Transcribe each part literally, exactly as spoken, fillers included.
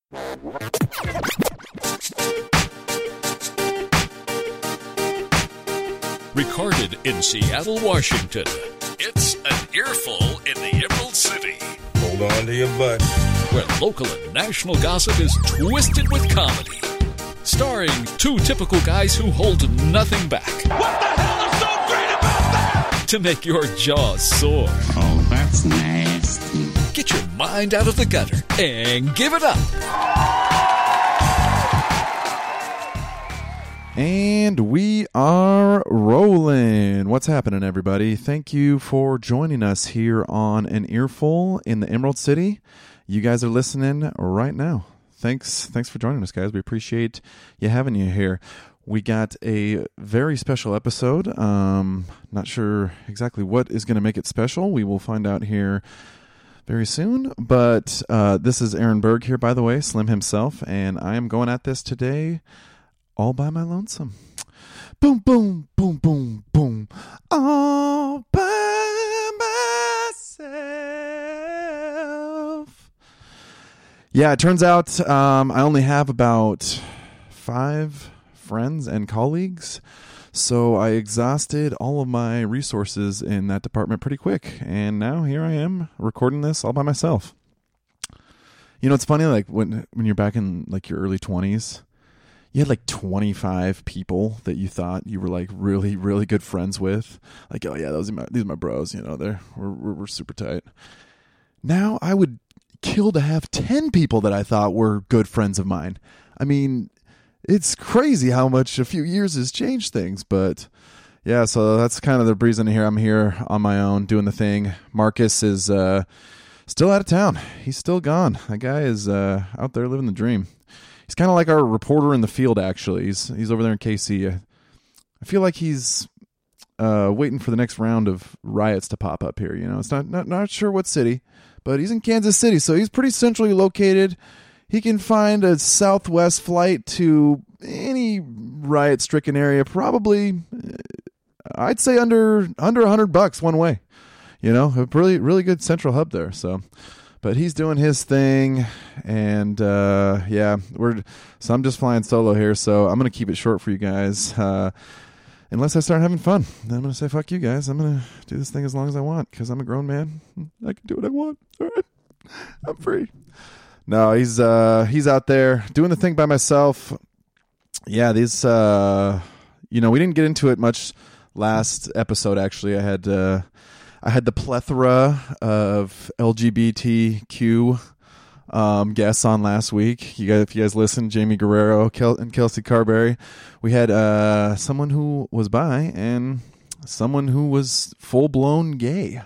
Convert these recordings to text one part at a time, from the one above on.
Recorded in Seattle, Washington, it's An Earful in the Emerald City. Hold on to your butt. Where local and national gossip is twisted with comedy. Starring two typical guys who hold nothing back. What the hell is so great about that? To make your jaws sore. Oh, that's nasty. Get your mind out of the gutter and give it up. And we are rolling. What's happening, everybody? Thank you for joining us here on An Earful in the Emerald City. You guys are listening right now. Thanks, thanks for joining us, guys. We appreciate you having you here. We got a very special episode. Um, not sure exactly what is going to make it special. We will find out here very soon. But uh, this is Aaron Berg here, by the way, Slim himself, and I am going at this today all by my lonesome. Boom, boom, boom, boom, boom. All by myself. Yeah, it turns out um, I only have about five friends and colleagues. So I exhausted all of my resources in that department pretty quick. And now here I am recording this all by myself. You know, it's funny, like when when you're back in like your early twenties, you had like twenty-five people that you thought you were like really, really good friends with. Like, oh yeah, those are my, these are my bros, you know, they're we're, we're we're super tight. Now I would kill to have ten people that I thought were good friends of mine. I mean, it's crazy how much a few years has changed things, but yeah, so that's kind of the reason here. I'm here on my own doing the thing. Marcus is uh, still out of town. He's still gone. That guy is uh, out there living the dream. He's kind of like our reporter in the field, actually. He's he's over there in K C. I feel like he's uh, waiting for the next round of riots to pop up here. You know, it's not, not not sure what city, but he's in Kansas City, so he's pretty centrally located. He can find a Southwest flight to any riot-stricken area, probably, I'd say under under a hundred bucks one way. You know, a really really good central hub there. So. But he's doing his thing, and uh, yeah, we're so I'm just flying solo here, so I'm gonna keep it short for you guys. Uh, unless I start having fun, then I'm gonna say fuck you guys. I'm gonna do this thing as long as I want because I'm a grown man. I can do what I want. All right, I'm free. No, he's uh, he's out there doing the thing by myself. Yeah, these uh, you know, we didn't get into it much last episode. Actually, I had. Uh, I had the plethora of L G B T Q um, guests on last week. You guys, if you guys listened, Jamie Guerrero Kel- and Kelsey Carberry. We had uh, someone who was bi and someone who was full-blown gay.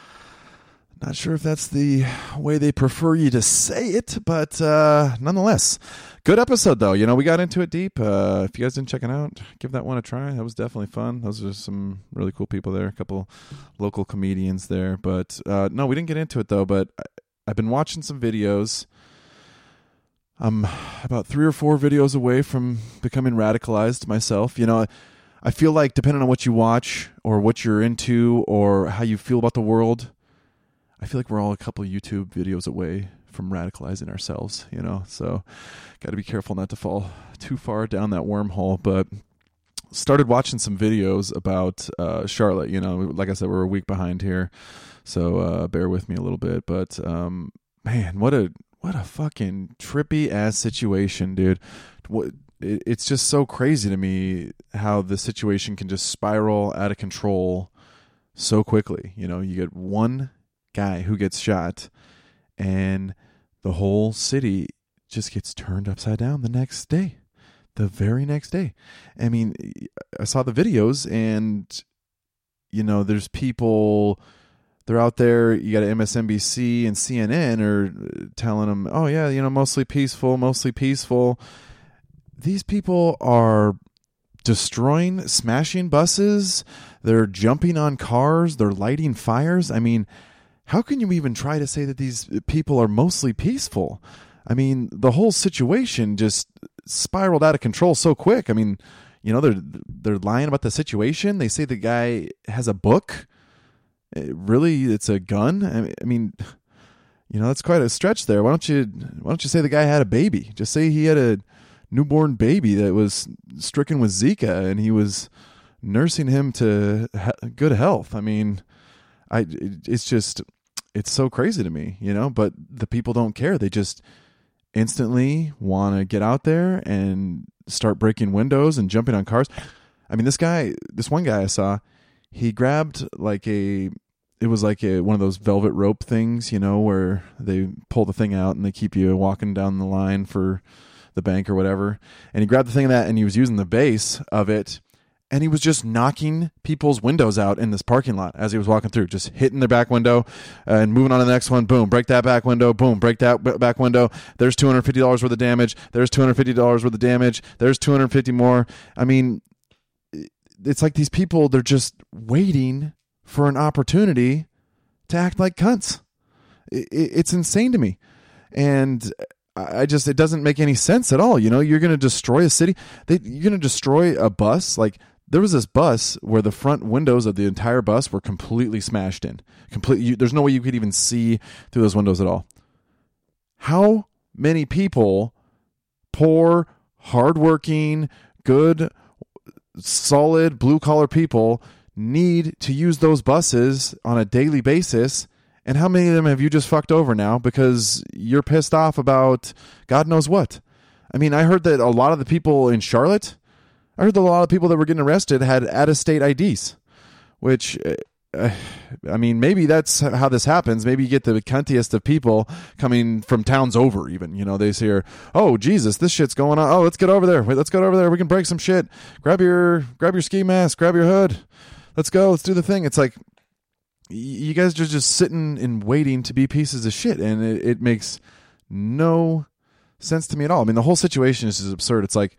Not sure if that's the way they prefer you to say it, but uh, nonetheless, good episode though. You know, we got into it deep. Uh, if you guys didn't check it out, give that one a try. That was definitely fun. Those are some really cool people there. A couple local comedians there, but uh, no, we didn't get into it though. But I, I've been watching some videos. I'm about three or four videos away from becoming radicalized myself. You know, I, I feel like depending on what you watch or what you're into or how you feel about the world, I feel like we're all a couple of YouTube videos away from radicalizing ourselves, you know, so got to be careful not to fall too far down that wormhole. But started watching some videos about uh, Charlotte, you know, like I said, we're a week behind here, so uh, bear with me a little bit. But um, man, what a what a fucking trippy ass situation, dude. What, it, it's just so crazy to me how the situation can just spiral out of control so quickly. You know, you get one guy who gets shot and the whole city just gets turned upside down the next day, the very next day. I mean, I saw the videos and, you know, there's people, they're out there, you got M S N B C and C N N are telling them, oh yeah, you know, mostly peaceful, mostly peaceful. These people are destroying, smashing buses. They're jumping on cars. They're lighting fires. I mean, how can you even try to say that these people are mostly peaceful? I mean, the whole situation just spiraled out of control so quick. I mean, you know, they're they're lying about the situation. They say the guy has a book. It really, it's a gun. I mean, You know, that's quite a stretch there. Why don't you why don't you say the guy had a baby? Just say he had a newborn baby that was stricken with Zika and he was nursing him to he- good health. I mean, I it, it's just it's so crazy to me, you know, but the people don't care. They just instantly want to get out there and start breaking windows and jumping on cars. I mean, this guy, this one guy I saw, he grabbed like a, it was like a, one of those velvet rope things, you know, where they pull the thing out and they keep you walking down the line for the bank or whatever. And he grabbed the thing of that and he was using the base of it. And he was just knocking people's windows out in this parking lot as he was walking through, just hitting their back window and moving on to the next one. Boom, break that back window. Boom, break that back window. There's two hundred fifty dollars worth of damage. There's two hundred fifty dollars worth of damage. There's two hundred fifty more. I mean, it's like these people, they're just waiting for an opportunity to act like cunts. It's insane to me. And I just, it doesn't make any sense at all. You know, you're going to destroy a city. They, you're going to destroy a bus. Like, there was this bus where the front windows of the entire bus were completely smashed in. Completely, you, there's no way you could even see through those windows at all. How many people, poor, hardworking, good, solid, blue-collar people, need to use those buses on a daily basis? And how many of them have you just fucked over now because you're pissed off about God knows what? I mean, I heard that a lot of the people in Charlotte, I heard that a lot of people that were getting arrested had out-of-state I Ds, which, uh, I mean, maybe that's how this happens. Maybe you get the cuntiest of people coming from towns over even. You know, they say, oh, Jesus, this shit's going on. Oh, let's get over there. Wait, let's get over there. We can break some shit. Grab your, grab your ski mask. Grab your hood. Let's go. Let's do the thing. It's like, you guys are just sitting and waiting to be pieces of shit, and it, it makes no sense to me at all. I mean, the whole situation is just absurd. It's like,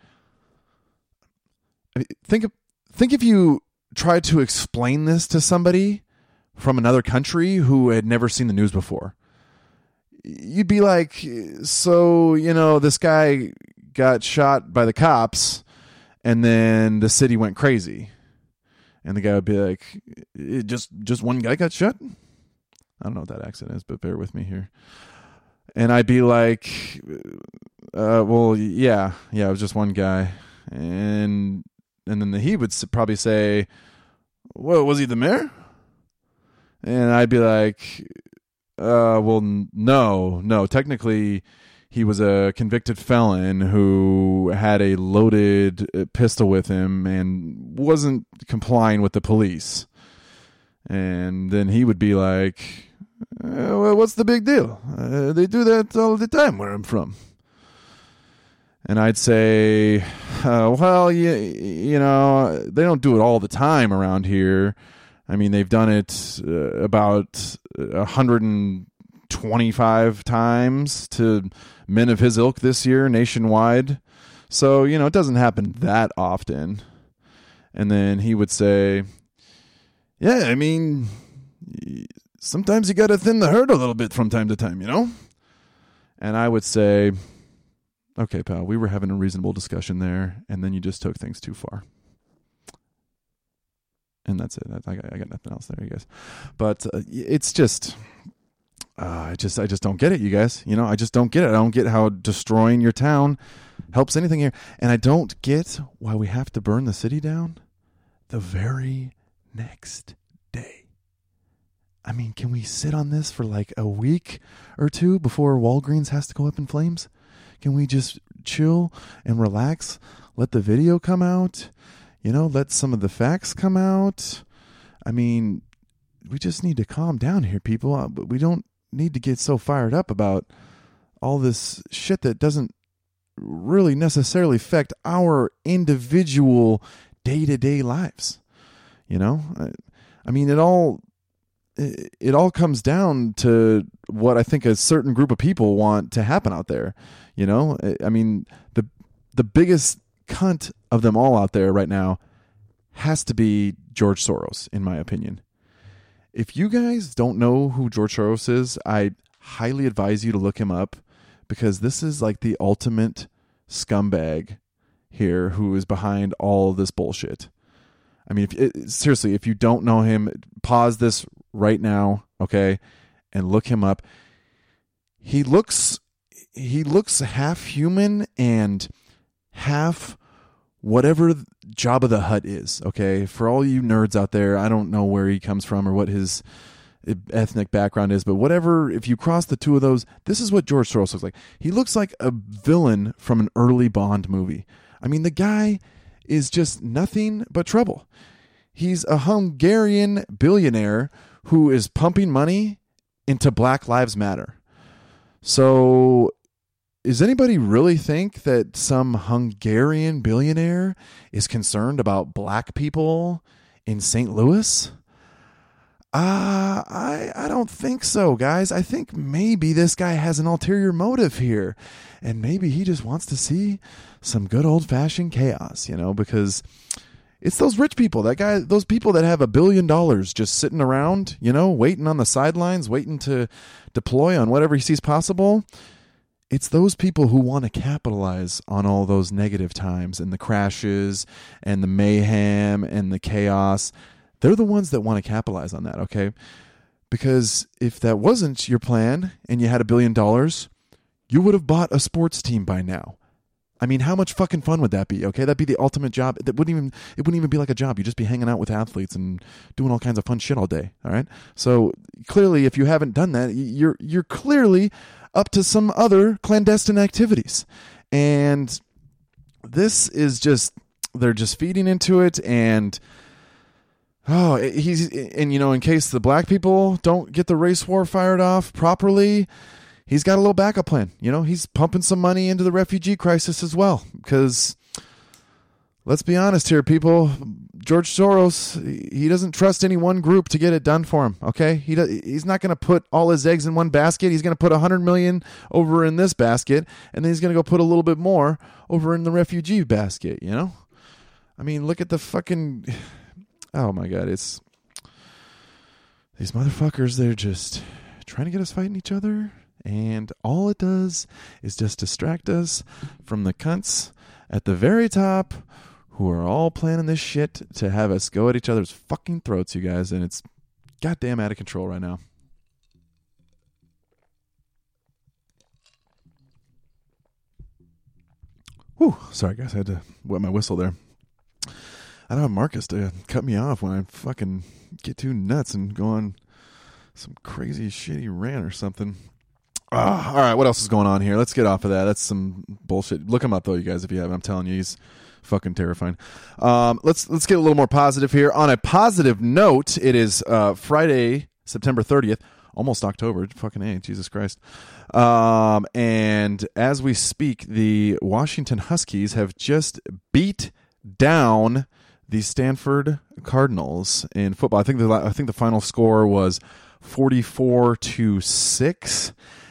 I mean, think think if you tried to explain this to somebody from another country who had never seen the news before. You'd be like, so, you know, this guy got shot by the cops, and then the city went crazy. And the guy would be like, it just just one guy got shot? I don't know what that accent is, but bear with me here. And I'd be like, uh, well, yeah, yeah, it was just one guy. And and then the, he would probably say, well, was he the mayor? And I'd be like, uh, well, no, no, technically he was a convicted felon who had a loaded pistol with him and wasn't complying with the police. And then he would be like, uh, well, what's the big deal? Uh, they do that all the time where I'm from. And I'd say, uh, well, you, you know, they don't do it all the time around here. I mean, they've done it uh, about one hundred twenty-five times to men of his ilk this year nationwide. So, you know, it doesn't happen that often. And then he would say, yeah, I mean, sometimes you got to thin the herd a little bit from time to time, you know? And I would say, okay, pal, we were having a reasonable discussion there, and then you just took things too far. And that's it. I got, I got nothing else there, you guys. But uh, it's just, uh, I just, I just don't get it, you guys. You know, I just don't get it. I don't get how destroying your town helps anything here, and I don't get why we have to burn the city down the very next day. I mean, can we sit on this for like a week or two before Walgreens has to go up in flames? Can we just chill and relax? Let the video come out. You know, let some of the facts come out. I mean, we just need to calm down here, people. But we don't need to get so fired up about all this shit that doesn't really necessarily affect our individual day-to-day lives. You know, I, I mean, it all it, it all comes down to what I think a certain group of people want to happen out there. You know, I mean, the the biggest cunt of them all out there right now has to be George Soros, in my opinion. If you guys don't know who George Soros is, I highly advise you to look him up, because this is like the ultimate scumbag here who is behind all this bullshit. I mean, if it, seriously, if you don't know him, pause this right now, okay, and look him up. he looks he looks half human and half whatever Jabba the Hutt is, okay? For all you nerds out there, I don't know where he comes from or what his ethnic background is, but whatever, if you cross the two of those, this is what George Soros looks like. He looks like a villain from an early Bond movie. I mean, the guy is just nothing but trouble. He's a Hungarian billionaire who is pumping money into Black Lives Matter. So does anybody really think that some Hungarian billionaire is concerned about black people in Saint Louis? Uh, I, I don't think so, guys. I think maybe this guy has an ulterior motive here. And maybe he just wants to see some good old-fashioned chaos, you know, because it's those rich people, that guy, those people that have a billion dollars just sitting around, you know, waiting on the sidelines, waiting to deploy on whatever he sees possible. It's those people who want to capitalize on all those negative times and the crashes and the mayhem and the chaos. They're the ones that want to capitalize on that, okay? Because if that wasn't your plan and you had a billion dollars, you would have bought a sports team by now. I mean, how much fucking fun would that be, okay? That'd be the ultimate job. That wouldn't even it wouldn't even be like a job. You'd just be hanging out with athletes and doing all kinds of fun shit all day, all right? So clearly, if you haven't done that, you're you're clearly up to some other clandestine activities. And this is just, they're just feeding into it. And, oh, he's, and you know, in case the black people don't get the race war fired off properly, he's got a little backup plan. You know, he's pumping some money into the refugee crisis as well. Because, let's be honest here, people, George Soros, he doesn't trust any one group to get it done for him, okay? He does, he's not going to put all his eggs in one basket. He's going to put one hundred million over in this basket, and then he's going to go put a little bit more over in the refugee basket, you know? I mean, look at the fucking... Oh, my God, it's... These motherfuckers, they're just trying to get us fighting each other, and all it does is just distract us from the cunts at the very top who are all planning this shit to have us go at each other's fucking throats, you guys, and it's goddamn out of control right now. Whew, sorry guys, I had to wet my whistle there. I don't have Marcus to cut me off when I fucking get too nuts and go on some crazy shitty rant or something. Ah, all right, what else is going on here? Let's get off of that. That's some bullshit. Look him up though, you guys, if you haven't. I'm telling you, he's fucking terrifying. Um, let's let's get a little more positive here. On a positive note, it is uh, Friday, September thirtieth, almost October. Fucking A, Jesus Christ. Um, and as we speak, the Washington Huskies have just beat down the Stanford Cardinals in football. I think the I think the final score was forty-four to six.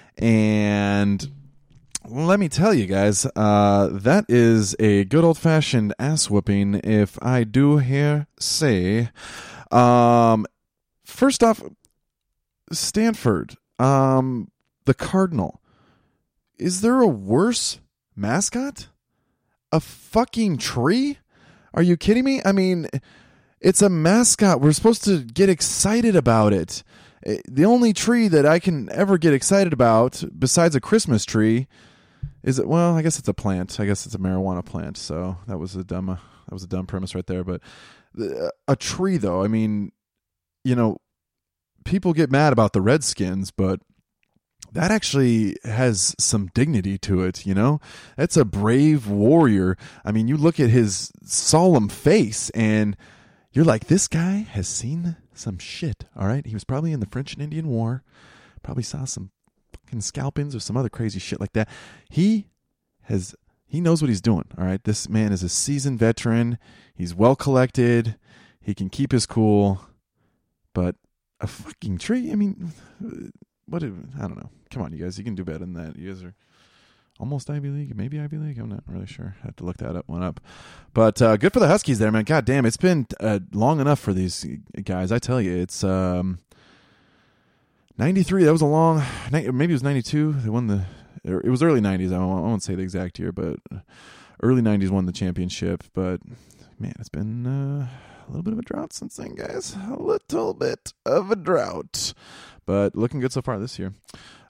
And let me tell you guys, uh, that is a good old-fashioned ass-whooping, if I do hear say. Um, first off, Stanford, um, the Cardinal. Is there a worse mascot? A fucking tree? Are you kidding me? I mean, it's a mascot. We're supposed to get excited about it. The only tree that I can ever get excited about, besides a Christmas tree, is it? Well, I guess it's a plant. I guess it's a marijuana plant. So that was a dumb, uh, that was a dumb premise right there. But uh, a tree, though, I mean, you know, people get mad about the Redskins, but that actually has some dignity to it. You know, that's a brave warrior. I mean, you look at his solemn face, and you're like, this guy has seen some shit, all right? He was probably in the French and Indian War, probably saw some fucking scalpings or some other crazy shit like that. He has, he knows what he's doing, all right? This man is a seasoned veteran. He's well collected. He can keep his cool. But a fucking tree, I mean, what, I don't know. Come on, you guys, you can do better than that. You guys are almost Ivy League, maybe Ivy League. I'm not really sure. I have to look that up one up. But uh, good for the Huskies there, man. God damn, it's been uh, long enough for these guys. I tell you, it's um, ninety-three. That was a long. Maybe it was ninety-two. They won the. It was early nineties. I won't, I won't say the exact year, but early nineties won the championship. But man, it's been uh, a little bit of a drought since then, guys. A little bit of a drought, but looking good so far this year.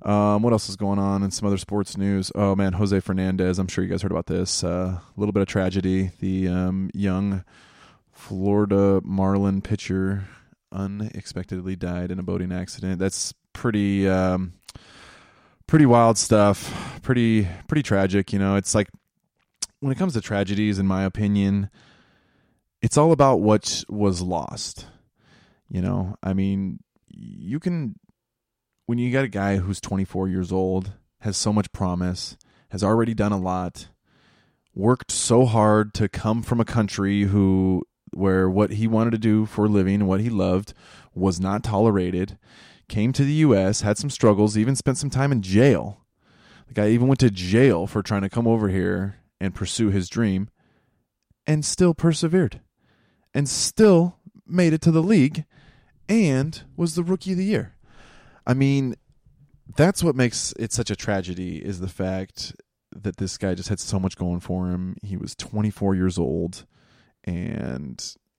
Um, what else is going on in some other sports news? Oh, man, Jose Fernandez. I'm sure you guys heard about this. Uh, a little bit of tragedy. The um, young Florida Marlin pitcher unexpectedly died in a boating accident. That's pretty um, pretty wild stuff. Pretty, pretty tragic. You know, it's like when it comes to tragedies, in my opinion, it's all about what was lost. You know, I mean, you can... When you got a guy who's twenty-four years old, has so much promise, has already done a lot, worked so hard to come from a country who where what he wanted to do for a living and what he loved was not tolerated, came to the U S, had some struggles, even spent some time in jail. The guy even went to jail for trying to come over here and pursue his dream, and still persevered, and still made it to the league, and was the Rookie of the Year. I mean, that's what makes it such a tragedy, is the fact that this guy just had so much going for him. He was twenty-four years old, and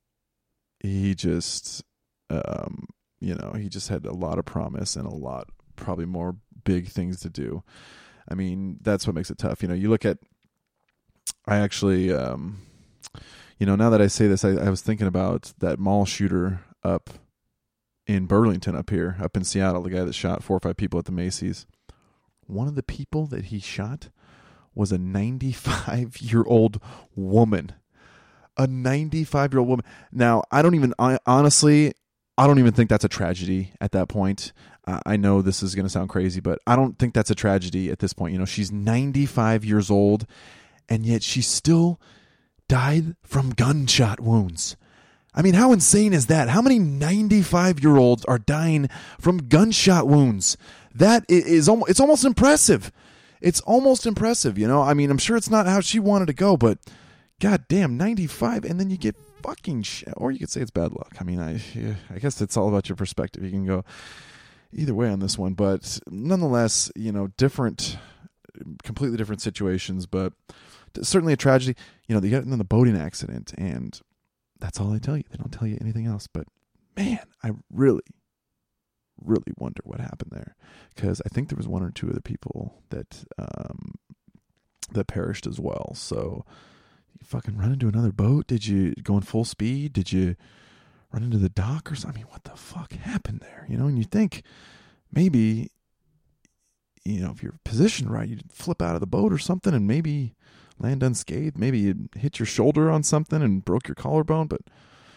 he just, um, you know, he just had a lot of promise and a lot, probably more big things to do. I mean, that's what makes it tough. You know, you look at, I actually, um, you know, now that I say this, I, I was thinking about that mall shooter up in Burlington up here, up in Seattle, the guy that shot four or five people at the Macy's. One of the people that he shot was a ninety-five-year-old woman. A ninety-five-year-old woman. Now, I don't even, I, honestly, I don't even think that's a tragedy at that point. Uh, I know this is going to sound crazy, but I don't think that's a tragedy at this point. You know, she's ninety-five years old, and yet she still died from gunshot wounds. I mean, how insane is that? How many ninety-five-year-olds are dying from gunshot wounds? That is almost, it's almost impressive. It's almost impressive, you know? I mean, I'm sure it's not how she wanted to go, but goddamn, ninety-five, and then you get fucking shit. Or you could say it's bad luck. I mean, I, I guess it's all about your perspective. You can go either way on this one, but nonetheless, you know, different, completely different situations, but certainly a tragedy. You know, they got in the boating accident, and that's all they tell you. They don't tell you anything else. But, man, I really, really wonder what happened there. Because I think there was one or two other people that um, that perished as well. So, you fucking run into another boat? Did you go in full speed? Did you run into the dock or something? I mean, what the fuck happened there? You know, and you think maybe, you know, if you're positioned right, you'd flip out of the boat or something and maybe land unscathed. Maybe you hit your shoulder on something and broke your collarbone, but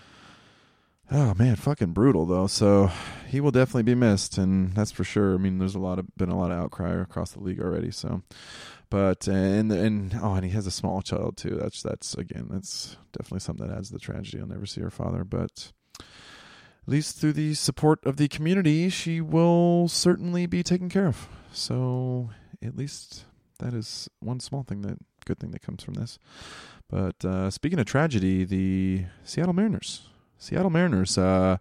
oh man, fucking brutal though. So he will definitely be missed, and that's for sure. I mean, there's a lot of been a lot of outcry across the league already. So, but and and oh, and he has a small child too. That's that's again, that's definitely something that adds to the tragedy. I'll never see her father, but at least through the support of the community, she will certainly be taken care of. So at least that is one small thing that. Good thing that comes from this. But uh, speaking of tragedy, the Seattle Mariners. Seattle Mariners. Uh,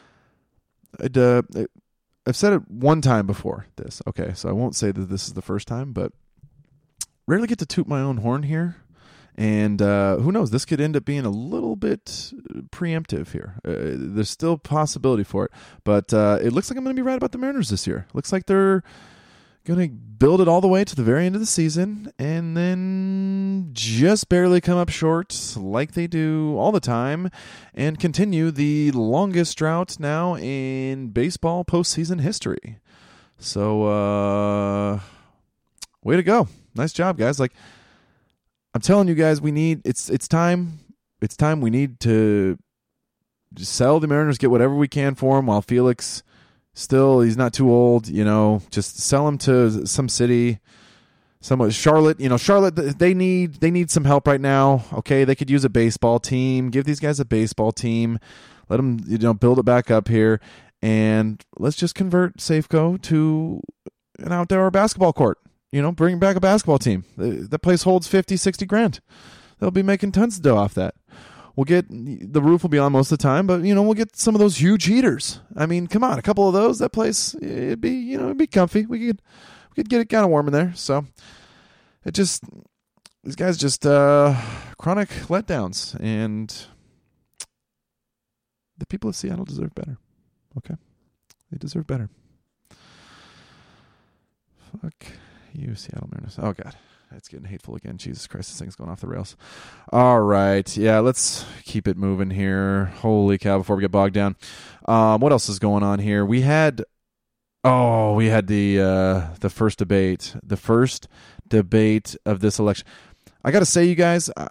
I'd, uh, I've said it one time before this. Okay, so I won't say that this is the first time, but rarely get to toot my own horn here. And uh, who knows, this could end up being a little bit preemptive here. Uh, there's still possibility for it. But uh, it looks like I'm going to be right about the Mariners this year. Looks like they're going to build it all the way to the very end of the season and then just barely come up short like they do all the time and continue the longest drought now in baseball postseason history. So, uh, way to go. Nice job, guys. Like, I'm telling you guys, we need, it's, it's time. It's time we need to just sell the Mariners, get whatever we can for them while Felix still, he's not too old, you know, just sell him to some city, somewhat Charlotte, you know, Charlotte, they need, they need some help right now. Okay. They could use a baseball team, give these guys a baseball team, let them, you know, build it back up here. And let's just convert Safeco to an outdoor basketball court, you know, bring back a basketball team. That place holds fifty, sixty grand. They'll be making tons of dough off that. We'll get, the roof will be on most of the time, but, you know, we'll get some of those huge heaters. I mean, come on, a couple of those, that place, it'd be, you know, it'd be comfy. We could, we could get it kind of warm in there. So it just, these guys just, uh, chronic letdowns, and the people of Seattle deserve better. Okay. They deserve better. Fuck you, Seattle Mariners. Oh, God. It's getting hateful again. Jesus Christ, this thing's going off the rails. All right. Yeah, let's keep it moving here. Holy cow, before we get bogged down. Um, what else is going on here? We had, oh, we had the uh, the first debate. The first debate of this election. I got to say, you guys, I,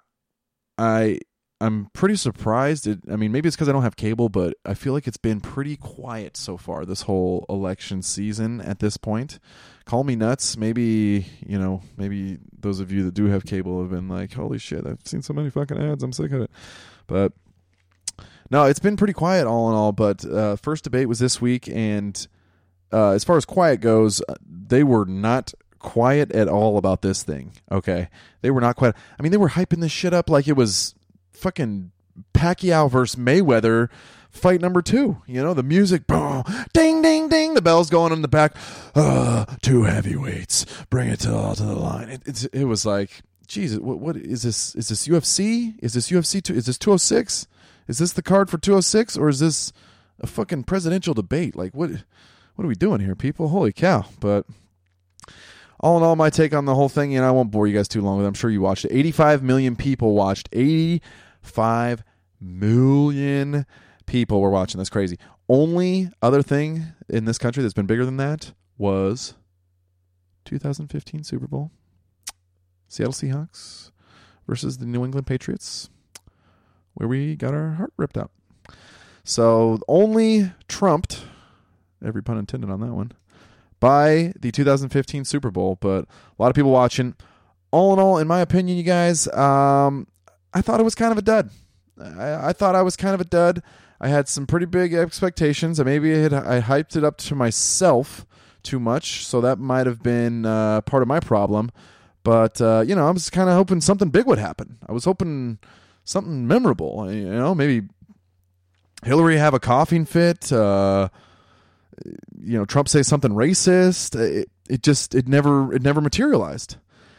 I, I'm pretty surprised. It, I mean, maybe it's because I don't have cable, but I feel like it's been pretty quiet so far this whole election season at this point. Call me nuts. Maybe, you know, maybe those of you that do have cable have been like, holy shit, I've seen so many fucking ads. I'm sick of it. But no, it's been pretty quiet all in all. But uh, first debate was this week. And uh, as far as quiet goes, they were not quiet at all about this thing. Okay. They were not quiet. I mean, they were hyping this shit up like it was fucking Pacquiao versus Mayweather fight number two. You know, the music, boom, ding, ding, ding, the bell's going in the back. Uh, two heavyweights, bring it to, to the line. It, it's, it was like, Jesus, what, what is this? Is this U F C? Is this U F C? Two, is this two oh six? Is this the card for two oh six, or is this a fucking presidential debate? Like, what? What are we doing here, people? Holy cow! But all in all, my take on the whole thing, you know, I won't bore you guys too long with it. I'm sure you watched it. eighty-five million people watched. eighty-five million people were watching. That's crazy. Only other thing in this country that's been bigger than that was two thousand fifteen Super Bowl. Seattle Seahawks versus the New England Patriots, where we got our heart ripped out. So only trumped, every pun intended on that one, by the two thousand fifteen Super Bowl. But a lot of people watching. All in all, in my opinion, you guys, um, I thought it was kind of a dud. I, I thought I was kind of a dud. I had some pretty big expectations. Maybe I, had, I hyped it up to myself too much, so that might have been uh, part of my problem. But, uh, you know, I was kind of hoping something big would happen. I was hoping something memorable. You know, maybe Hillary have a coughing fit. Uh, you know, Trump say something racist. It, it just, it never, it never materialized.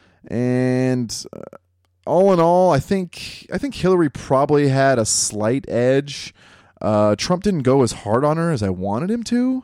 And uh, all in all, I think, I think Hillary probably had a slight edge. Uh, Trump didn't go as hard on her as I wanted him to.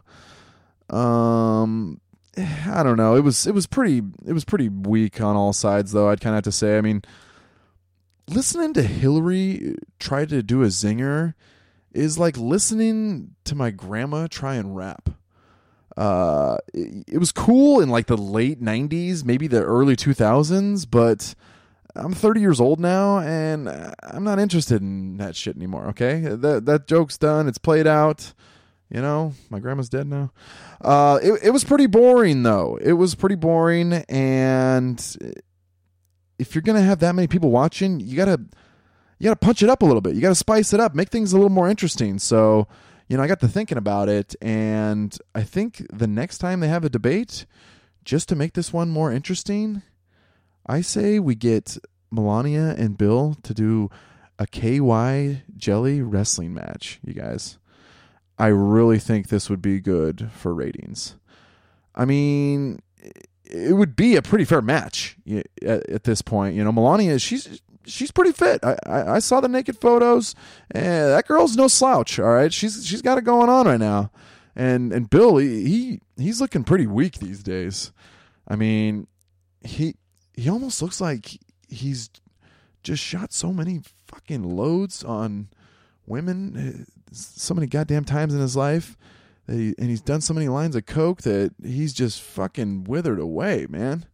Um, I don't know. It was it was pretty it was pretty weak on all sides, though. I'd kind of have to say. I mean, listening to Hillary try to do a zinger is like listening to my grandma try and rap. Uh, it, it was cool in like the late nineties, maybe the early two thousands, but I'm thirty years old now, and I'm not interested in that shit anymore, okay? That that joke's done. It's played out. You know, my grandma's dead now. Uh, it, it was pretty boring, though. It was pretty boring, and if you're going to have that many people watching, you got to you got to punch it up a little bit. You got to spice it up, make things a little more interesting. So, you know, I got to thinking about it, and I think the next time they have a debate, just to make this one more interesting, I say we get Melania and Bill to do a K Y jelly wrestling match, you guys. I really think this would be good for ratings. I mean, it would be a pretty fair match at, at this point. You know, Melania, she's she's pretty fit. I, I, I saw the naked photos, and that girl's no slouch. All right, she's she's got it going on right now. And and Bill, he, he he's looking pretty weak these days. I mean, he he almost looks like he's just shot so many fucking loads on women so many goddamn times in his life that he, and he's done so many lines of coke that he's just fucking withered away, man.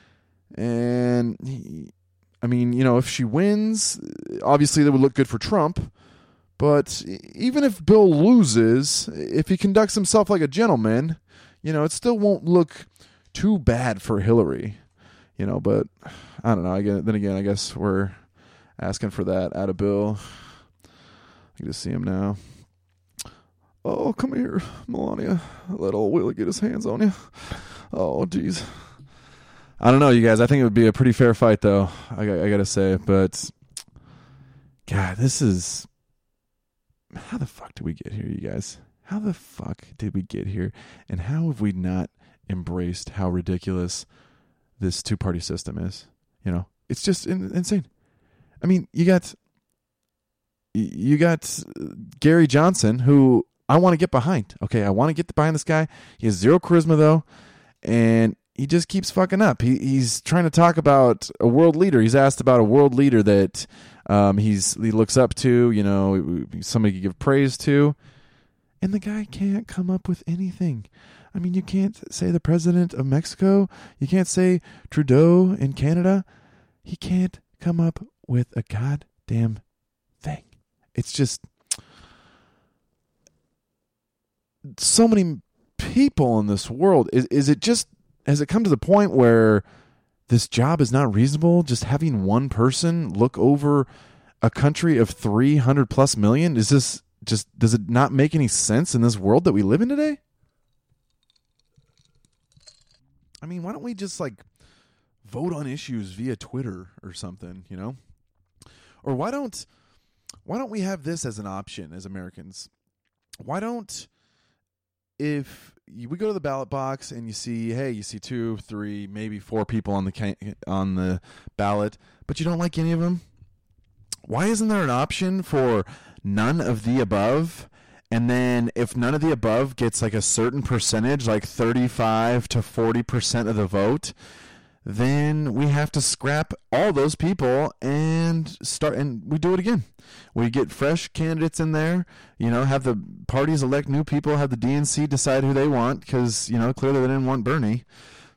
And he, I mean, you know, if she wins, obviously that would look good for Trump, but even if Bill loses, if he conducts himself like a gentleman, you know, it still won't look too bad for Hillary, you know. But I don't know. I get, then again, I guess we're asking for that out of Bill. I can just see him now. Oh, come here, Melania. Let old Willie get his hands on you. Oh, jeez. I don't know, you guys. I think it would be a pretty fair fight, though. I, I got to say. But, God, this is... How the fuck did we get here, you guys? How the fuck did we get here? And how have we not embraced how ridiculous this two-party system is? You know, it's just in, insane. I mean, you got... You got Gary Johnson, who I want to get behind. Okay, I want to get behind this guy. He has zero charisma, though, and he just keeps fucking up. He he's trying to talk about a world leader. He's asked about a world leader that um, he's he looks up to, you know, somebody to give praise to, and the guy can't come up with anything. I mean, you can't say the president of Mexico. You can't say Trudeau in Canada. He can't come up with a goddamn thing. It's just so many people in this world. Is is it just, has it come to the point where this job is not reasonable? Just having one person look over a country of three hundred plus million? Is this just, does it not make any sense in this world that we live in today? I mean, why don't we just like vote on issues via Twitter or something, you know? Or why don't why don't we have this as an option as Americans? Why don't, if you, we go to the ballot box and you see, hey, you see two, three, maybe four people on the ca- on the ballot, but you don't like any of them, why isn't there an option for none of the above? And then if none of the above gets like a certain percentage, like thirty-five to forty percent of the vote, then we have to scrap all those people and start, and we do it again. We get fresh candidates in there, you know, have the parties elect new people, have the D N C decide who they want, because, you know, clearly they didn't want Bernie.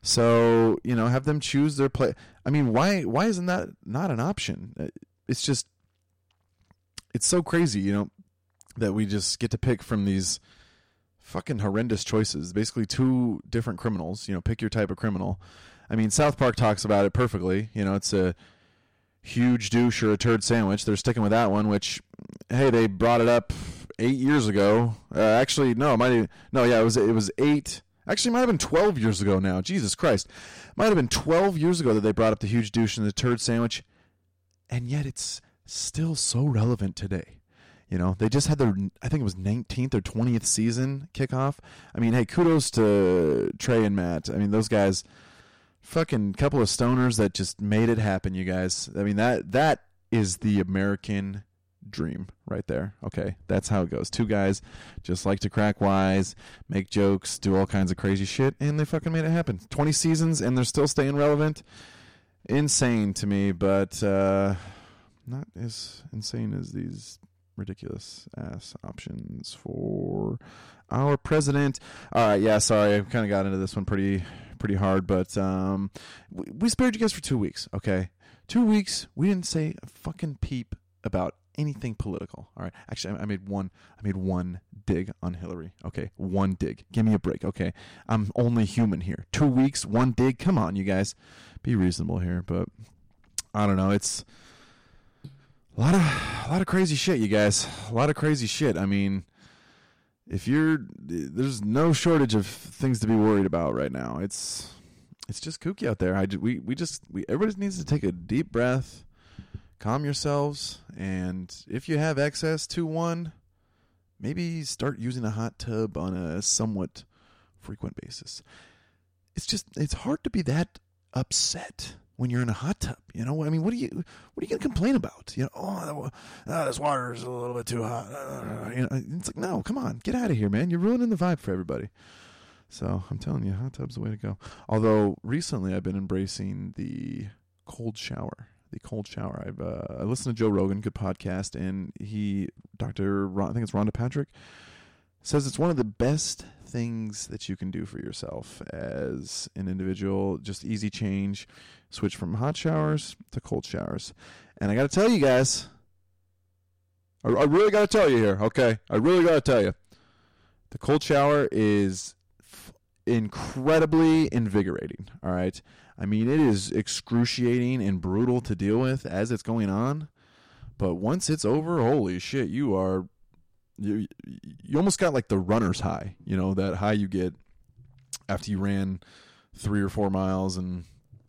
So, you know, have them choose their play. I mean, why why isn't that not an option? It's just, it's so crazy, you know, that we just get to pick from these fucking horrendous choices. Basically two different criminals, you know, pick your type of criminal. I mean, South Park talks about it perfectly. You know, it's a huge douche or a turd sandwich. They're sticking with that one, which, hey, they brought it up eight years ago. Uh, actually, no, it might have, no, yeah, it was it was eight. Actually, it might have been twelve years ago now. Jesus Christ. Might have been twelve years ago that they brought up the huge douche and the turd sandwich, and yet it's still so relevant today. You know, they just had their, I think it was nineteenth or twentieth season kickoff. I mean, hey, kudos to Trey and Matt. I mean, those guys, fucking couple of stoners that just made it happen, you guys. I mean, that that is the American dream right there. Okay, that's how it goes. Two guys just like to crack wise, make jokes, do all kinds of crazy shit, and they fucking made it happen. twenty seasons, and they're still staying relevant. Insane to me, but uh, not as insane as these ridiculous ass options for our president. All right, yeah, sorry, I kind of got into this one pretty pretty hard, but um, we, we spared you guys for two weeks, okay? Two weeks, we didn't say a fucking peep about anything political. All right, actually, I, I made one. I made one dig on Hillary. Okay, one dig. Give me a break. Okay, I'm only human here. Two weeks, one dig. Come on, you guys, be reasonable here. But I don't know. It's a lot of a lot of crazy shit, you guys. A lot of crazy shit. I mean, if you're, there's no shortage of things to be worried about right now. It's it's just kooky out there. I we we just we everybody needs to take a deep breath. Calm yourselves, and if you have access to one, maybe start using a hot tub on a somewhat frequent basis. It's just, it's hard to be that upset when you're in a hot tub. You know, I mean, what are you, what are you going to complain about? You know, oh, oh, this water is a little bit too hot. Uh, you know, it's like, no, come on, get out of here, man. You're ruining the vibe for everybody. So I'm telling you, hot tub's the way to go. Although recently I've been embracing the cold shower. The cold shower. I've uh, I listened to Joe Rogan, good podcast, and he, Doctor Ron, I think it's Rhonda Patrick, says it's one of the best things that you can do for yourself as an individual. Just easy change, switch from hot showers to cold showers. And I got to tell you guys, I, I really got to tell you here, okay? I really got to tell you, the cold shower is f- incredibly invigorating. All right. I mean, it is excruciating and brutal to deal with as it's going on, but once it's over, holy shit, you are, you, you almost got like the runner's high, you know, that high you get after you ran three or four miles and,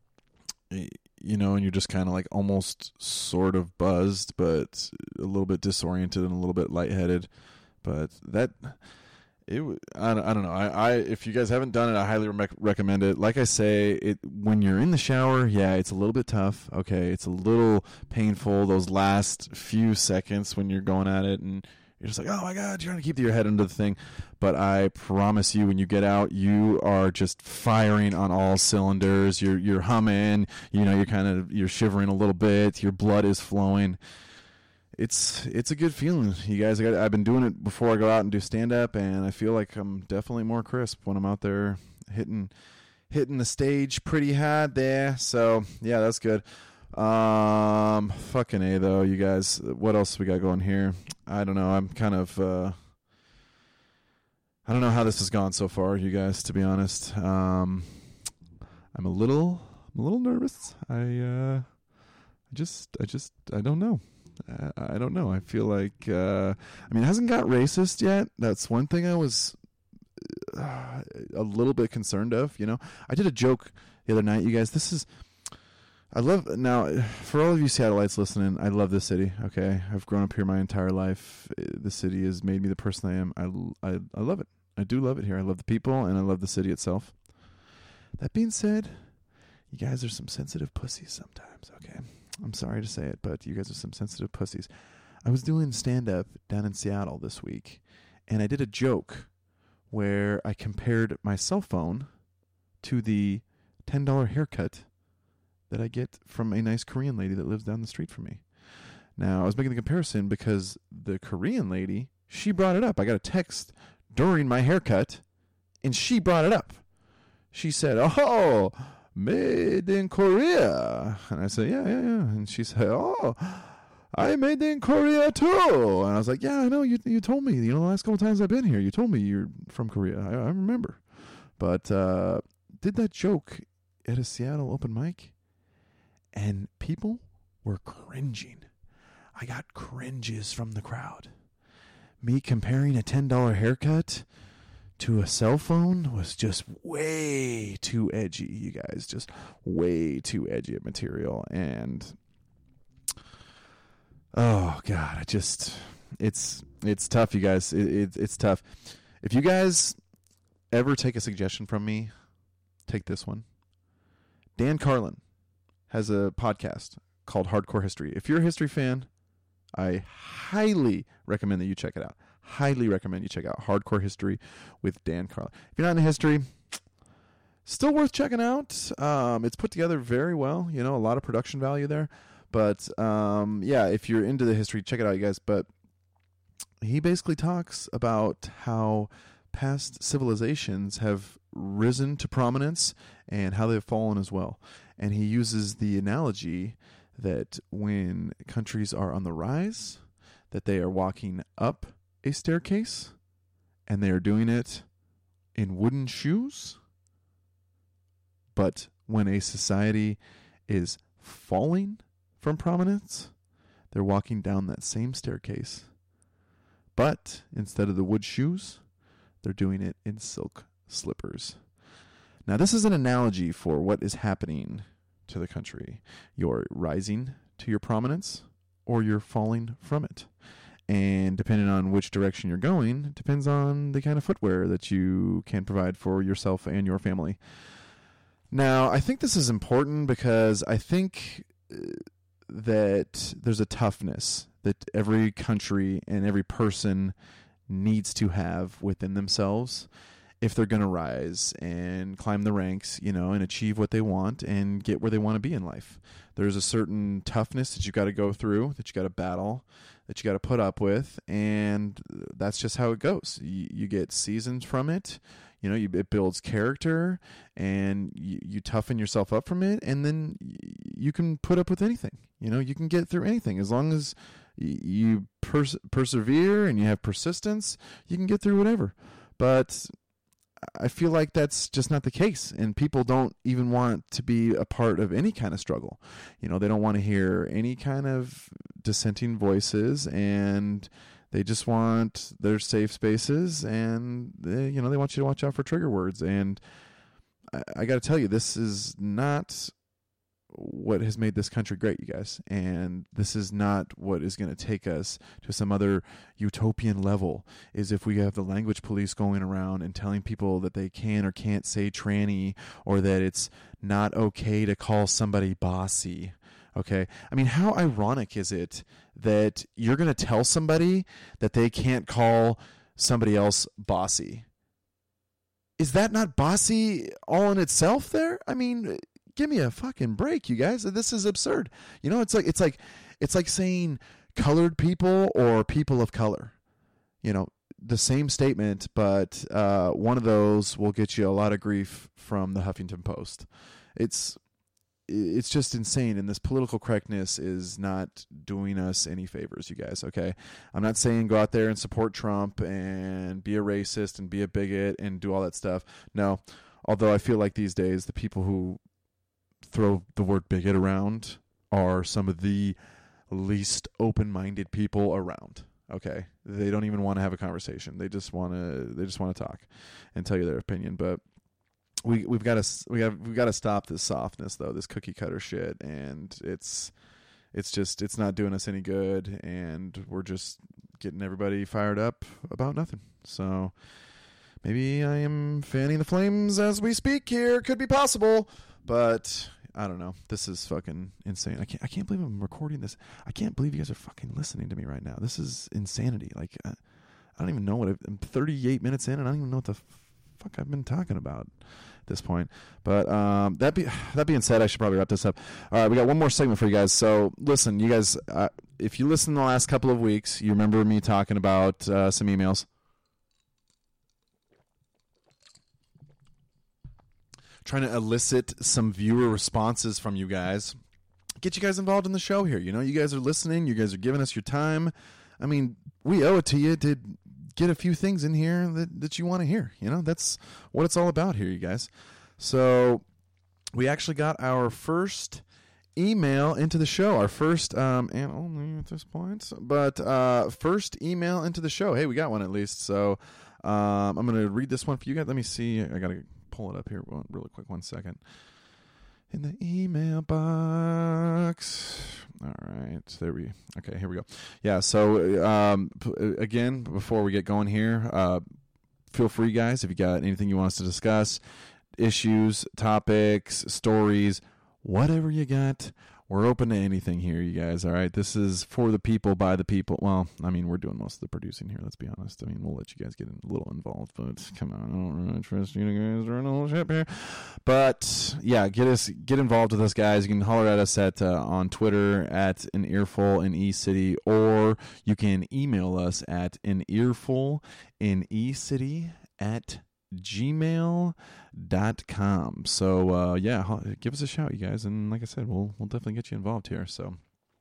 you know, and you're just kind of like almost sort of buzzed, but a little bit disoriented and a little bit lightheaded, but that... It, I, I don't know. I, I if you guys haven't done it, I highly re- recommend it. Like I say, it when you're in the shower, yeah, it's a little bit tough. Okay, it's a little painful those last few seconds when you're going at it, and You're just like, oh my God, you're trying to keep your head under the thing. But I promise you, when you get out, you are just firing on all cylinders. You're you're humming. You know, you're kind of you're shivering a little bit. Your blood is flowing. It's it's a good feeling, you guys. I got, I've been doing it before I go out and do stand up, and I feel like I'm definitely more crisp when I'm out there hitting hitting the stage pretty hard there. So yeah, that's good. Um, fucking A though, you guys. What else we got going here? I don't know. I'm kind of, uh, I don't know how this has gone so far, you guys, to be honest. Um, I'm a little, I'm a little nervous. I, uh, I just, I just, I don't know. I, I don't know. I feel like, uh, I mean, it hasn't got racist yet. That's one thing I was uh, a little bit concerned of, you know. I did a joke the other night, you guys. This is, I love, now, for all of you Seattleites listening, I love this city, okay? I've grown up here my entire life. The city has made me the person I am. I, I, I love it. I do love it here. I love the people, and I love the city itself. That being said, you guys are some sensitive pussies sometimes, okay? I'm sorry to say it, but you guys are some sensitive pussies. I was doing stand-up down in Seattle this week, and I did a joke where I compared my cell phone to the ten dollar haircut that I get from a nice Korean lady that lives down the street from me. Now, I was making the comparison because the Korean lady, she brought it up. I got a text during my haircut, and she brought it up. She said, oh, made in Korea. And I said, yeah, yeah, yeah. And she said, oh, I made in Korea too. And I was like, yeah, I know. You you told me. You know, the last couple times I've been here, you told me you're from Korea. I, I remember. But uh, did that joke at a Seattle open mic, and people were cringing. I got cringes from the crowd. Me comparing a ten dollar haircut to a cell phone was just way too edgy, you guys. Just way too edgy of material. And, oh, God, I just, it's it's tough, you guys. It, it, it's tough. If you guys ever take a suggestion from me, take this one. Dan Carlin has a podcast called Hardcore History. If you're a history fan, I highly recommend that you check it out. Highly recommend you check out Hardcore History with Dan Carlin. If you're not into history, still worth checking out. Um, it's put together very well. You know, a lot of production value there. But, um, yeah, if you're into the history, check it out, you guys. But he basically talks about how past civilizations have risen to prominence and how they've fallen as well. And he uses the analogy that when countries are on the rise, that they are walking up a staircase and they are doing it in wooden shoes. But when a society is falling from prominence, they're walking down that same staircase. But instead of the wood shoes, they're doing it in silk slippers. Now, this is an analogy for what is happening to the country. You're rising to your prominence, or you're falling from it. And depending on which direction you're going, it depends on the kind of footwear that you can provide for yourself and your family. Now, I think this is important because I think that there's a toughness that every country and every person needs to have within themselves if they're going to rise and climb the ranks, you know, and achieve what they want and get where they want to be in life. There's a certain toughness that you got to go through, that you got to battle, that you got to put up with, and that's just how it goes. You, you get seasoned from it, you know, you, it builds character, and you, you toughen yourself up from it, and then you can put up with anything. You know, you can get through anything as long as you pers- persevere and you have persistence. You can get through whatever. But I feel like that's just not the case, and people don't even want to be a part of any kind of struggle. You know, they don't want to hear any kind of dissenting voices, and they just want their safe spaces, and they, you know, they want you to watch out for trigger words. And I, I got to tell you, this is not what has made this country great, you guys. And this is not what is going to take us to some other utopian level, is if we have the language police going around and telling people that they can or can't say tranny, or that it's not okay to call somebody bossy. Okay. I mean, how ironic is it that you're going to tell somebody that they can't call somebody else bossy? Is that not bossy all in itself there? I mean, give me a fucking break, you guys. This is absurd. You know, it's like it's like it's like saying colored people or people of color. You know, the same statement, but uh, one of those will get you a lot of grief from the Huffington Post. It's it's just insane, and this political correctness is not doing us any favors, you guys, okay? I'm not saying go out there and support Trump and be a racist and be a bigot and do all that stuff. No, although I feel like these days the people who throw the word bigot around are some of the least open-minded people around, okay? They don't even want to have a conversation. They just want to they just want to talk and tell you their opinion, but We we've got to we have we've got to stop this softness though, this cookie cutter shit, and it's it's just it's not doing us any good, and we're just getting everybody fired up about nothing. So maybe I am fanning the flames as we speak here. Could be possible, but I don't know. This is fucking insane. I can't I can't believe I'm recording this. I can't believe you guys are fucking listening to me right now. This is insanity. Like I, I don't even know what I've, I'm thirty-eight minutes in, and I don't even know what the fuck I've been talking about at this point. But um, that be that being said, I should probably wrap this up. All right, we got one more segment for you guys. So listen, you guys, uh, if you listen the last couple of weeks, you remember me talking about uh, some emails. Trying to elicit some viewer responses from you guys. Get you guys involved in the show here. You know, you guys are listening. You guys are giving us your time. I mean, we owe it to you to get a few things in here that, that you want to hear. You know, that's what it's all about here, you guys. So we actually got our first email into the show, our first, um, and only at this point, but uh, first email into the show. Hey, we got one at least. So um, I'm going to read this one for you guys. Let me see. I got to pull it up here really quick. One second. In the email box. All right, there we. Okay, here we go. Yeah. So um, again, before we get going here, uh, feel free, guys, if you got anything you want us to discuss, issues, topics, stories, whatever you got. We're open to anything here, you guys, all right? This is for the people, by the people. Well, I mean, we're doing most of the producing here, let's be honest. I mean, we'll let you guys get a little involved, but come on, I don't really trust you guys running a little ship here. But, yeah, get us, get involved with us, guys. You can holler at us at uh, on Twitter at an earful in eCity, or you can email us at an earful in eCity at gmail dot com. So uh yeah, give us a shout, you guys, and like I said, we'll we'll definitely get you involved here. So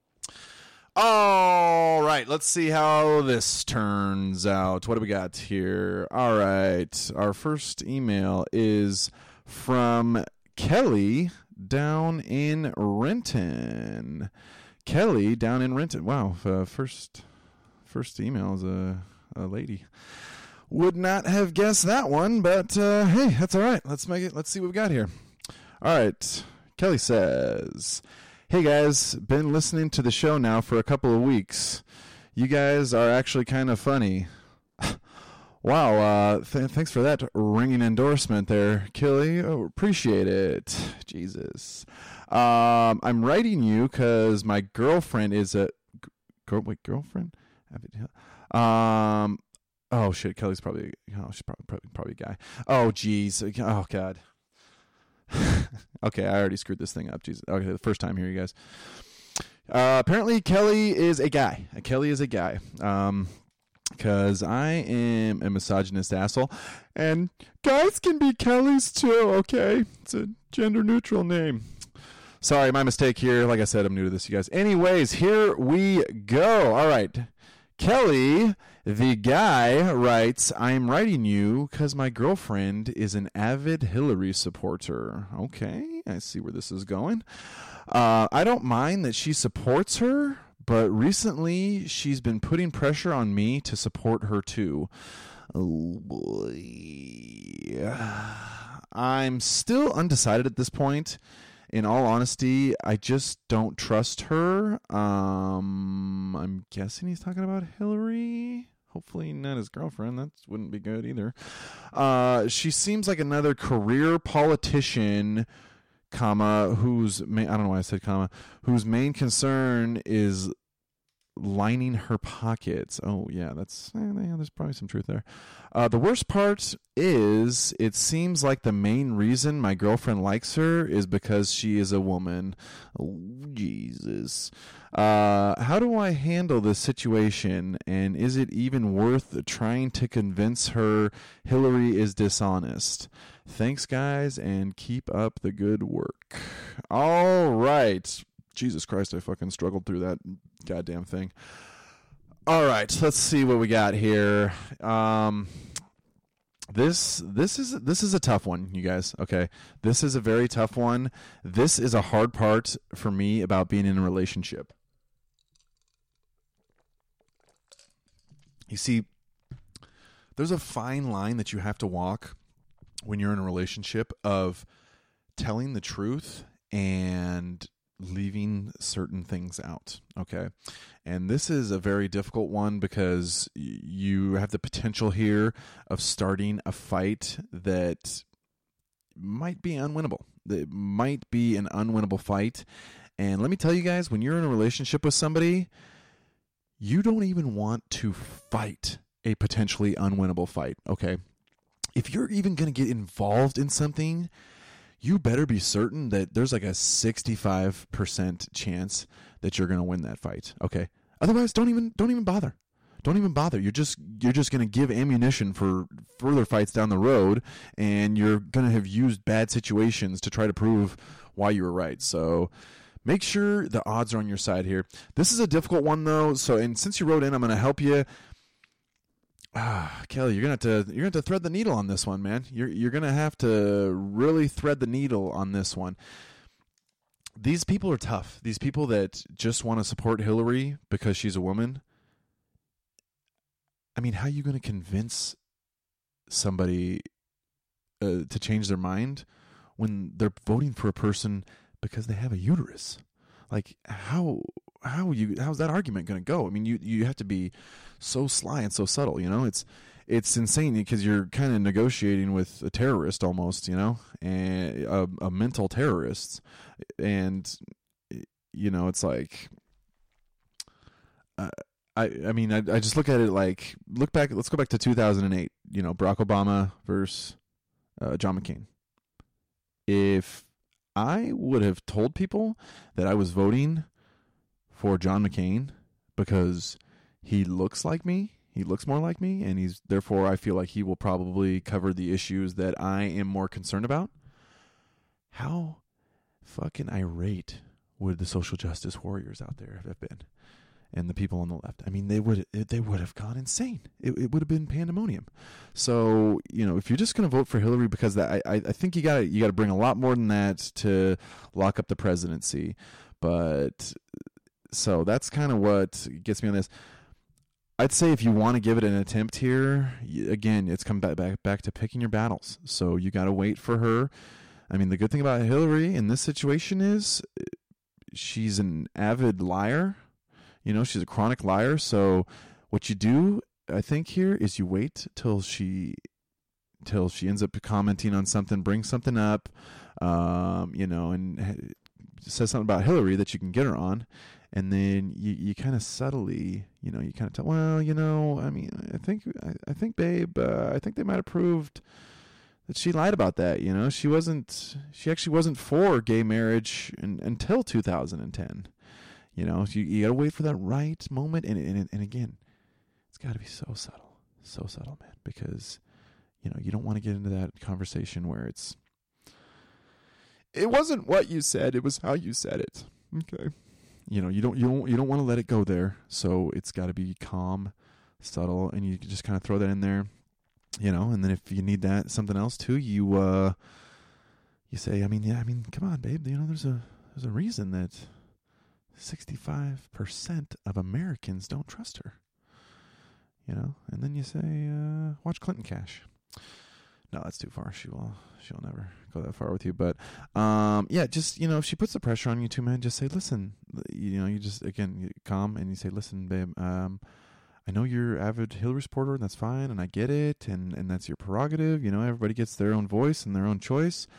all right, let's see how this turns out. What do we got here? All right, our first email is from Kelly down in Renton. Kelly down in Renton. Wow, uh, first first email is a, a lady. Would not have guessed that one, but uh, hey, that's all right. Let's make it. Let's see what we've got here. All right. Kelly says, hey, guys, been listening to the show now for a couple of weeks. You guys are actually kind of funny. Wow. Uh, th- thanks for that ringing endorsement there, Kelly. Oh, appreciate it. Jesus. Um, I'm writing you because my girlfriend is a... Girl, wait, girlfriend? Um... Oh shit, Kelly's probably oh she's probably probably, probably a guy. Oh geez, oh god. Okay, I already screwed this thing up. Jesus. Okay, the first time here, you guys. Uh, apparently, Kelly is a guy. Kelly is a guy. Um, because I am a misogynist asshole, and guys can be Kellys too. Okay, it's a gender neutral name. Sorry, my mistake here. Like I said, I'm new to this, you guys. Anyways, here we go. All right. Kelly, the guy, writes, I'm writing you because my girlfriend is an avid Hillary supporter. Okay, I see where this is going. Uh, I don't mind that she supports her, but recently she's been putting pressure on me to support her too. Oh boy. I'm still undecided at this point. In all honesty, I just don't trust her. Um, I'm guessing he's talking about Hillary. Hopefully not his girlfriend. That wouldn't be good either. Uh, she seems like another career politician comma, whose main, I don't know why I said comma, whose main concern is lining her pockets. Oh, yeah, that's, eh, yeah, there's probably some truth there. Uh, the worst part is it seems like the main reason my girlfriend likes her is because she is a woman. Oh, Jesus. Uh, how do I handle this situation, and is it even worth trying to convince her Hillary is dishonest? Thanks, guys, and keep up the good work. All right. Jesus Christ, I fucking struggled through that goddamn thing. All right, let's see what we got here. Um, this this is this is a tough one, you guys. Okay, this is a very tough one. This is a hard part for me about being in a relationship. You see, there's a fine line that you have to walk when you're in a relationship of telling the truth and leaving certain things out. Okay. And this is a very difficult one because you have the potential here of starting a fight that might be unwinnable. It might be an unwinnable fight. And let me tell you guys, when you're in a relationship with somebody, you don't even want to fight a potentially unwinnable fight. Okay. If you're even going to get involved in something, you better be certain that there's like a sixty-five percent chance that you're going to win that fight. Okay. Otherwise, don't even don't even bother. Don't even bother. You're just you're just going to give ammunition for further fights down the road, and you're going to have used bad situations to try to prove why you were right. So make sure the odds are on your side here. This is a difficult one though. So, and since you wrote in, I'm going to help you. Ah, Kelly, you're gonna have to you're gonna have to thread the needle on this one, man. You're you're gonna have to really thread the needle on this one. These people are tough. These people that just want to support Hillary because she's a woman. I mean, how are you going to convince somebody uh, to change their mind when they're voting for a person because they have a uterus? Like, how how you how's that argument going to go? I mean, you you have to be so sly and so subtle, you know? It's it's insane because you're kind of negotiating with a terrorist almost, you know, and a, a mental terrorist, and you know, it's like, uh, I I mean, I I just look at it like look back. Let's go back to two thousand eight. You know, Barack Obama versus uh, John McCain. If I would have told people that I was voting for John McCain because he looks like me, he looks more like me, and he's therefore I feel like he will probably cover the issues that I am more concerned about. How fucking irate would the social justice warriors out there have been, and the people on the left? I mean, they would they would have gone insane. It, it would have been pandemonium. So, you know, if you're just going to vote for Hillary because that, I I think you got you got to bring a lot more than that to lock up the presidency. But so that's kind of what gets me on this. I'd say if you want to give it an attempt here, again, it's come back back, back to picking your battles. So you got to wait for her. I mean, the good thing about Hillary in this situation is she's an avid liar. You know, she's a chronic liar. So what you do, I think, here is you wait till she till she ends up commenting on something, brings something up, um, you know, and says something about Hillary that you can get her on. And then you, you kind of subtly, you know, you kind of tell, well, you know, I mean, I think, I, I think, babe, uh, I think they might have proved that she lied about that. You know, she wasn't, she actually wasn't for gay marriage in, until two thousand ten. You know, you, you got to wait for that right moment. And, and, and again, it's got to be so subtle, so subtle, man, because, you know, you don't want to get into that conversation where it's, it wasn't what you said, it was how you said it. Okay. You know, you don't, you don't, you don't want to let it go there. So it's got to be calm, subtle, and you just kind of throw that in there, you know, and then if you need that, something else too, you, uh, you say, I mean, yeah, I mean, come on, babe, you know, there's a, there's a reason that sixty-five percent of Americans don't trust her, you know, and then you say, uh, watch Clinton Cash. No, that's too far. She will, she'll never go that far with you. But, um, yeah, just, you know, if she puts the pressure on you too, man, just say, listen, you know, you just, again, you calm and you say, listen, babe, um, I know you're avid Hillary supporter and that's fine. And I get it. And, and that's your prerogative. You know, everybody gets their own voice and their own choice.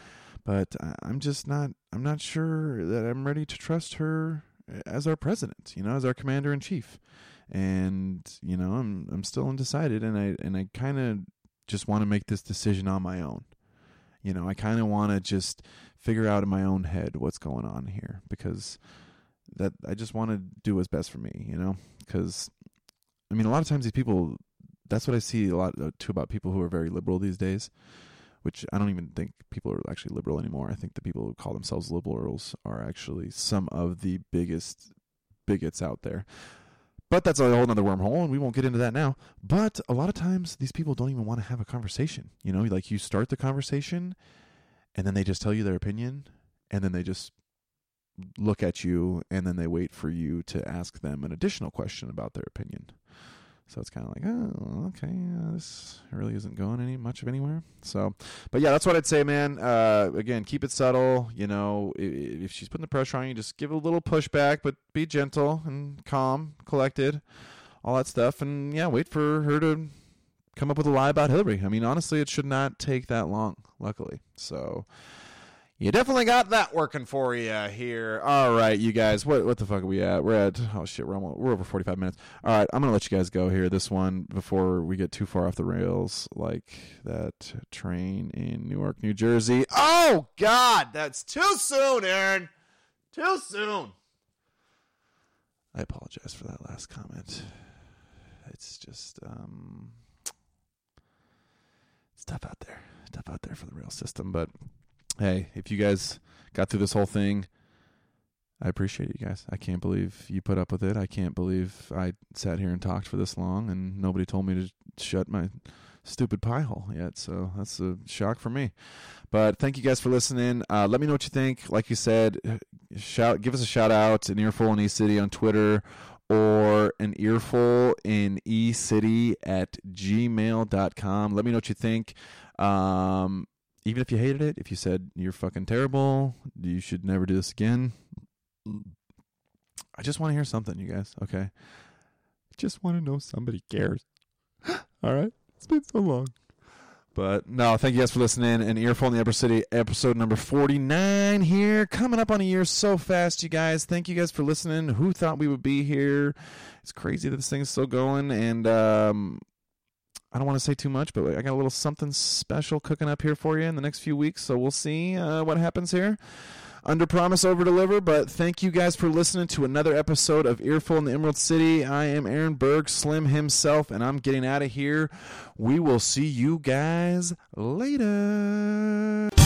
but I'm just not, I'm not sure that I'm ready to trust her as our president, you know, as our commander in chief. And, you know, I'm, I'm still undecided, and I, and I kind of just want to make this decision on my own. You know, I kind of want to just figure out in my own head what's going on here, because that I just want to do what's best for me, you know, because I mean, a lot of times these people, that's what I see a lot too about people who are very liberal these days, which I don't even think people are actually liberal anymore. I think the people who call themselves liberals are actually some of the biggest bigots out there. But that's a whole nother wormhole, and we won't get into that now. But a lot of times, these people don't even want to have a conversation. You know, like you start the conversation, and then they just tell you their opinion, and then they just look at you, and then they wait for you to ask them an additional question about their opinion. So it's kind of like, oh, okay, uh, this really isn't going any much of anywhere. So, but yeah, that's what I'd say, man. Uh, again, keep it subtle. You know, if, if she's putting the pressure on you, just give it a little pushback, but be gentle and calm, collected, all that stuff. And yeah, wait for her to come up with a lie about Hillary. I mean, honestly, it should not take that long, luckily. So you definitely got that working for you here. All right, you guys. What what the fuck are we at? We're at, oh shit, we're, almost, we're over forty-five minutes. All right, I'm going to let you guys go here. This one, before we get too far off the rails, like that train in Newark, New Jersey. Oh, God, that's too soon, Aaron. Too soon. I apologize for that last comment. It's just, um, it's tough out there. Tough out there for the rail system, but hey, if you guys got through this whole thing, I appreciate you guys. I can't believe you put up with it. I can't believe I sat here and talked for this long and nobody told me to shut my stupid pie hole yet. So that's a shock for me. But thank you guys for listening. Uh, let me know what you think. Like you said, shout, give us a shout out, an earful in E-City on Twitter, or an earful in E-City at gmail dot com. Let me know what you think. Um... Even if you hated it, if you said you're fucking terrible, you should never do this again. I just want to hear something, you guys, okay? I just want to know somebody cares. All right? It's been so long. But no, thank you guys for listening. An Earful in the Upper City, episode number forty-nine here. Coming up on a year so fast, you guys. Thank you guys for listening. Who thought we would be here? It's crazy that this thing's still going. And, um... I don't want to say too much, but I got a little something special cooking up here for you in the next few weeks, so we'll see uh, what happens here. Under promise, over deliver, but thank you guys for listening to another episode of Earful in the Emerald City. I am Aaron Berg, Slim himself, and I'm getting out of here. We will see you guys later.